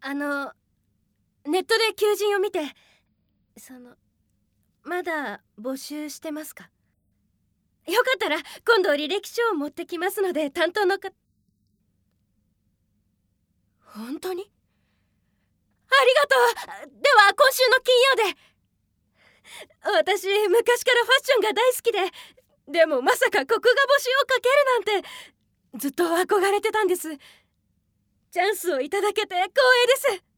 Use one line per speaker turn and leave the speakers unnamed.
あのネットで求人を見て、まだ募集してますか？よかったら今度履歴書を持ってきますので、担当の方。本当に？ありがとう。では今週の金曜で。私昔からファッションが大好きでもまさかここが募集をかけるなんて、ずっと憧れてたんです。チャンスをいただけて光栄です。